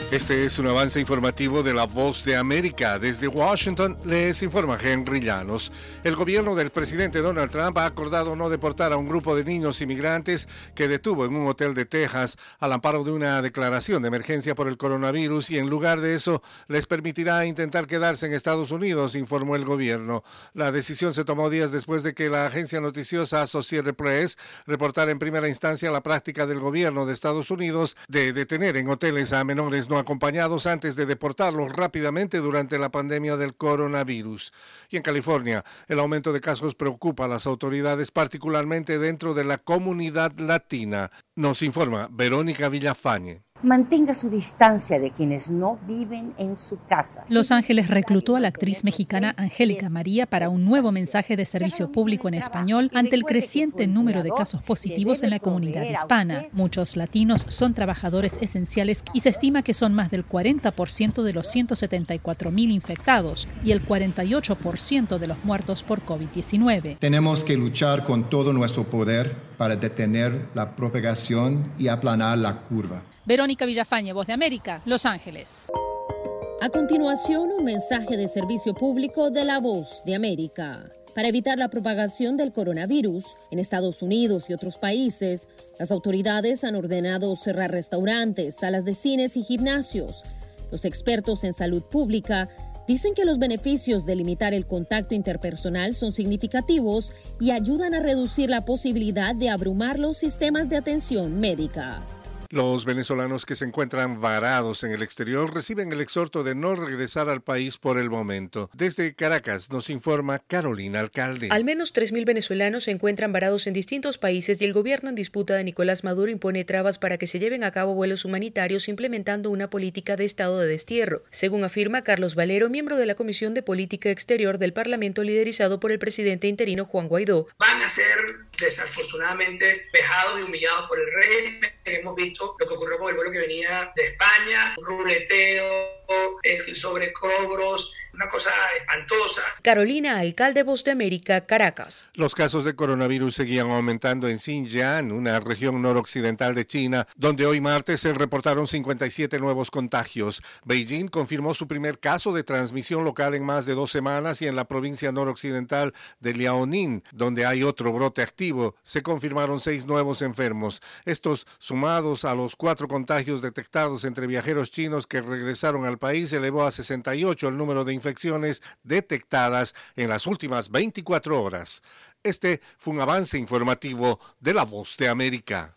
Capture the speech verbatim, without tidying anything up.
Este es un avance informativo de La Voz de América. Desde Washington les informa Henry Llanos. El gobierno del presidente Donald Trump ha acordado no deportar a un grupo de niños inmigrantes que detuvo en un hotel de Texas al amparo de una declaración de emergencia por el coronavirus y en lugar de eso les permitirá intentar quedarse en Estados Unidos, informó el gobierno. La decisión se tomó días después de que la agencia noticiosa Associated Press reportara en primera instancia la práctica del gobierno de Estados Unidos de detener en hoteles a menores no acompañados antes de deportarlos rápidamente durante la pandemia del coronavirus. Y en California, el aumento de casos preocupa a las autoridades, particularmente dentro de la comunidad latina. Nos informa Verónica Villafañe. Mantenga su distancia de quienes no viven en su casa. Los Ángeles reclutó a la actriz mexicana Angélica María para un nuevo mensaje de servicio público en español ante el creciente número de casos positivos en la comunidad hispana. Muchos latinos son trabajadores esenciales y se estima que son más del cuarenta por ciento de los ciento setenta y cuatro mil infectados y el cuarenta y ocho por ciento de los muertos por COVID diecinueve. Tenemos que luchar con todo nuestro poder para detener la propagación y aplanar la curva. Verónica Villafañe, Voz de América, Los Ángeles. A continuación, un mensaje de servicio público de La Voz de América. Para evitar la propagación del coronavirus en Estados Unidos y otros países, las autoridades han ordenado cerrar restaurantes, salas de cines y gimnasios. Los expertos en salud pública dicen que los beneficios de limitar el contacto interpersonal son significativos y ayudan a reducir la posibilidad de abrumar los sistemas de atención médica. Los venezolanos que se encuentran varados en el exterior reciben el exhorto de no regresar al país por el momento. Desde Caracas nos informa Carolina Alcalde. Al menos tres mil venezolanos se encuentran varados en distintos países y el gobierno en disputa de Nicolás Maduro impone trabas para que se lleven a cabo vuelos humanitarios implementando una política de estado de destierro, según afirma Carlos Valero, miembro de la Comisión de Política Exterior del Parlamento liderizado por el presidente interino Juan Guaidó. Van a ser desafortunadamente vejados y humillados por el régimen. Hemos visto lo que ocurrió con el vuelo que venía de España, un ruleteo, el sobrecobros, una cosa espantosa. Carolina Alcalde, Voz de América, Caracas. Los casos de coronavirus seguían aumentando en Xinjiang, una región noroccidental de China, donde hoy martes se reportaron cincuenta y siete nuevos contagios. Beijing confirmó su primer caso de transmisión local en más de dos semanas y en la provincia noroccidental de Liaoning, donde hay otro brote activo, se confirmaron seis nuevos enfermos. Estos, sumados a los cuatro contagios detectados entre viajeros chinos que regresaron al país, elevó a sesenta y ocho el número de infecciones detectadas en las últimas veinticuatro horas. Este fue un avance informativo de La Voz de América.